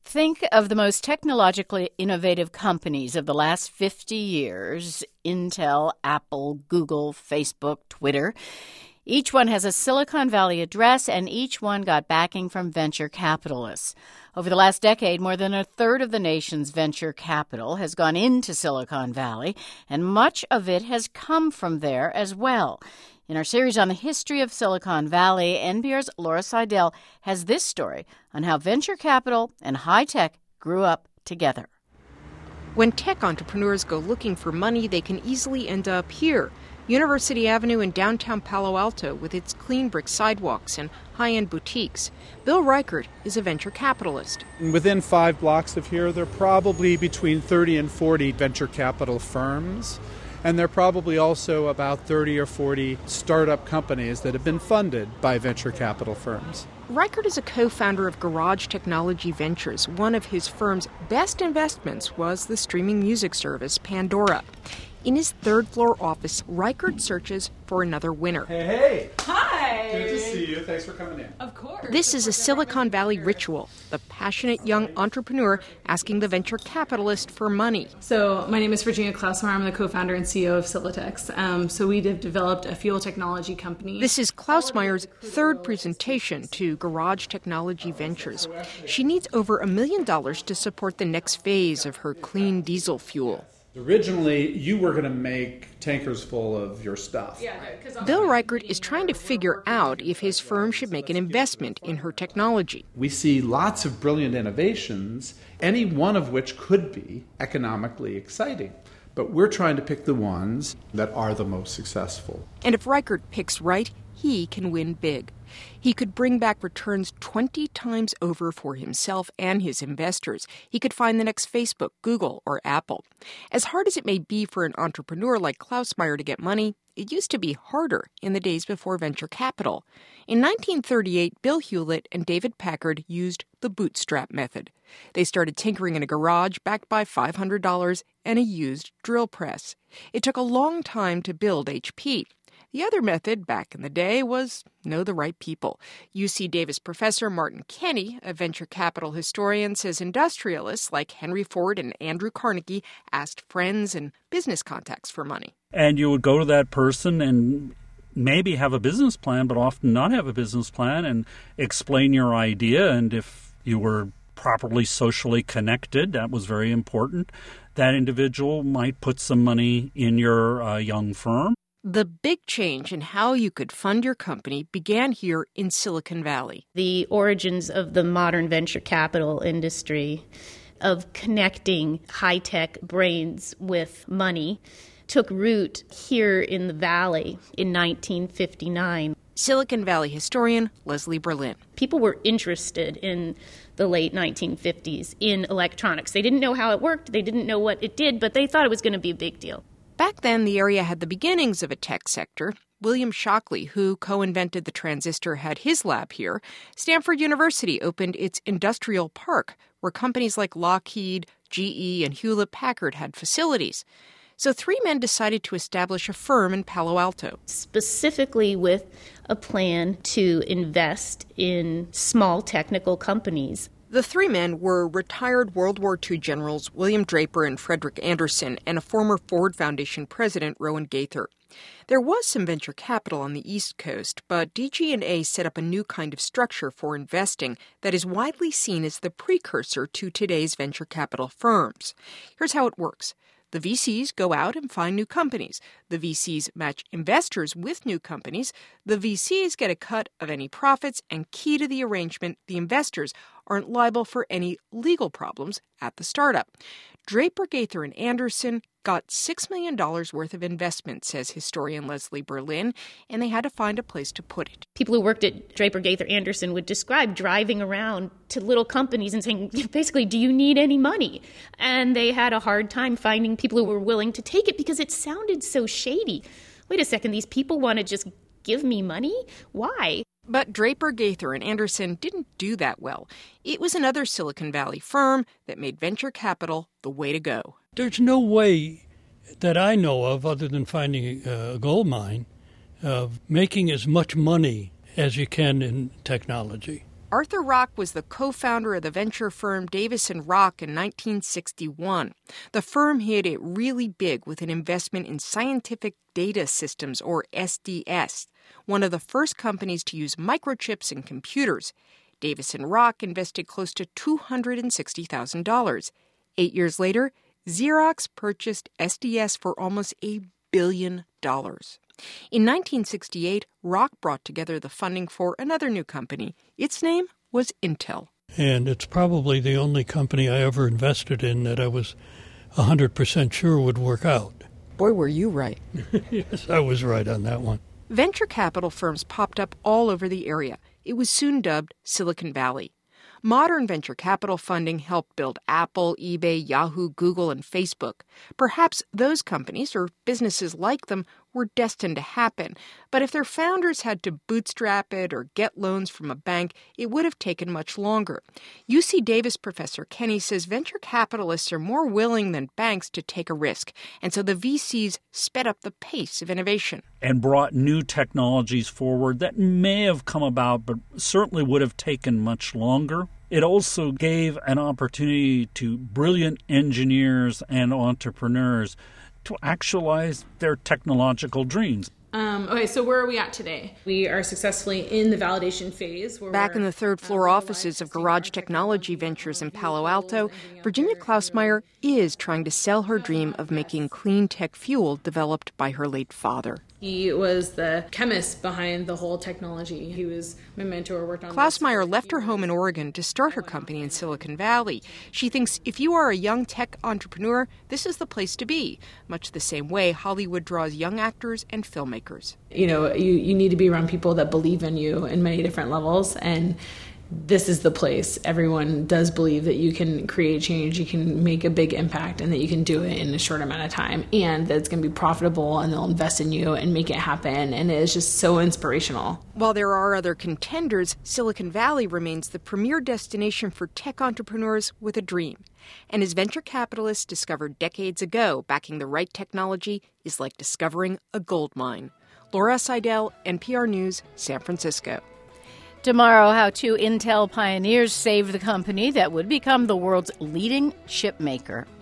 Think of the most technologically innovative companies of the last 50 years: Intel, Apple, Google, Facebook, Twitter. Each one has a Silicon Valley address, and each one got backing from venture capitalists. Over the last decade, more than a third of the nation's venture capital has gone into Silicon Valley, and much of it has come from there as well. In our series on the history of Silicon Valley, NPR's Laura Seidel has this story on how venture capital and high tech grew up together. When tech entrepreneurs go looking for money, they can easily end up here. University Avenue in downtown Palo Alto with its clean brick sidewalks and high-end boutiques. Bill Reichert is a venture capitalist. Within 5 blocks of here, there are probably between 30 and 40 venture capital firms. And there are probably also about 30 or 40 startup companies that have been funded by venture capital firms. Reichert is a co-founder of Garage Technology Ventures. One of his firm's best investments was the streaming music service Pandora. In his third-floor office, Reichert searches for another winner. Hey! Hi! Good to see you. Thanks for coming in. Of course. This is a Silicon Valley ritual, the passionate young entrepreneur asking the venture capitalist for money. So my name is Virginia Klausmeier. I'm the co-founder and CEO of Silatex. So we have developed a fuel technology company. This is Klausmeier's third presentation to Garage Technology Ventures. She needs over $1 million to support the next phase of her clean diesel fuel. Originally, you were going to make tankers full of your stuff. Bill Reichert is trying to figure out if his firm should make an investment in her technology. We see lots of brilliant innovations, any one of which could be economically exciting. But we're trying to pick the ones that are the most successful. And if Reichert picks right, he can win big. He could bring back returns 20 times over for himself and his investors. He could find the next Facebook, Google, or Apple. As hard as it may be for an entrepreneur like Klausmeier to get money, it used to be harder in the days before venture capital. In 1938, Bill Hewlett and David Packard used the bootstrap method. They started tinkering in a garage backed by $500 and a used drill press. It took a long time to build HP. The other method back in the day was know the right people. UC Davis professor Martin Kenney, a venture capital historian, says industrialists like Henry Ford and Andrew Carnegie asked friends and business contacts for money. And you would go to that person and maybe have a business plan, but often not have a business plan, and explain your idea. And if you were properly socially connected, that was very important, that individual might put some money in your young firm. The big change in how you could fund your company began here in Silicon Valley. The origins of the modern venture capital industry, of connecting high-tech brains with money, took root here in the Valley in 1959. Silicon Valley historian Leslie Berlin. People were interested in the late 1950s in electronics. They didn't know how it worked, they didn't know what it did, but they thought it was going to be a big deal. Back then, the area had the beginnings of a tech sector. William Shockley, who co-invented the transistor, had his lab here. Stanford University opened its industrial park, where companies like Lockheed, GE, and Hewlett-Packard had facilities. So 3 men decided to establish a firm in Palo Alto. Specifically with a plan to invest in small technical companies. The 3 men were retired World War II generals William Draper and Frederick Anderson and a former Ford Foundation president, Rowan Gaither. There was some venture capital on the East Coast, but DG&A set up a new kind of structure for investing that is widely seen as the precursor to today's venture capital firms. Here's how it works. The VCs go out and find new companies. The VCs match investors with new companies. The VCs get a cut of any profits, and key to the arrangement, the investors aren't liable for any legal problems at the startup. Draper, Gaither, and Anderson got $6 million worth of investment, says historian Leslie Berlin, and they had to find a place to put it. People who worked at Draper, Gaither, Anderson would describe driving around to little companies and saying, basically, do you need any money? And they had a hard time finding people who were willing to take it because it sounded so shady. Wait a second, these people want to just give me money? Why? But Draper, Gaither, and Anderson didn't do that well. It was another Silicon Valley firm that made venture capital the way to go. There's no way that I know of, other than finding a gold mine, of making as much money as you can in technology. Arthur Rock was the co-founder of the venture firm Davis & Rock in 1961. The firm hit it really big with an investment in Scientific Data Systems, or SDS, one of the first companies to use microchips in computers. Davis & Rock invested close to $260,000. 8 years later, Xerox purchased SDS for almost $1 billion. In 1968, Rock brought together the funding for another new company. Its name was Intel. And it's probably the only company I ever invested in that I was 100% sure would work out. Boy, were you right. Yes, I was right on that one. Venture capital firms popped up all over the area. It was soon dubbed Silicon Valley. Modern venture capital funding helped build Apple, eBay, Yahoo, Google, and Facebook. Perhaps those companies, or businesses like them, were destined to happen. But if their founders had to bootstrap it or get loans from a bank, it would have taken much longer. UC Davis professor Kenny says venture capitalists are more willing than banks to take a risk, and so the VCs sped up the pace of innovation. And brought new technologies forward that may have come about, but certainly would have taken much longer. It also gave an opportunity to brilliant engineers and entrepreneurs to actualize their technological dreams. Okay, so where are we at today? We are successfully in the validation phase. Back in the third-floor offices of Garage Technology Ventures in Palo Alto, Virginia Klausmeier is trying to sell her dream of making clean tech fuel developed by her late father. He was the chemist behind the whole technology. He was my mentor, worked on... Klausmeier left her home in Oregon to start her company in Silicon Valley. She thinks if you are a young tech entrepreneur, this is the place to be, much the same way Hollywood draws young actors and filmmakers. You know, you need to be around people that believe in you in many different levels, and this is the place. Everyone does believe that you can create change, you can make a big impact, and that you can do it in a short amount of time, and that it's going to be profitable, and they'll invest in you and make it happen, and it is just so inspirational. While there are other contenders, Silicon Valley remains the premier destination for tech entrepreneurs with a dream. And as venture capitalists discovered decades ago, backing the right technology is like discovering a gold mine. Laura Seidel, NPR News, San Francisco. Tomorrow, how two Intel pioneers saved the company that would become the world's leading chip maker.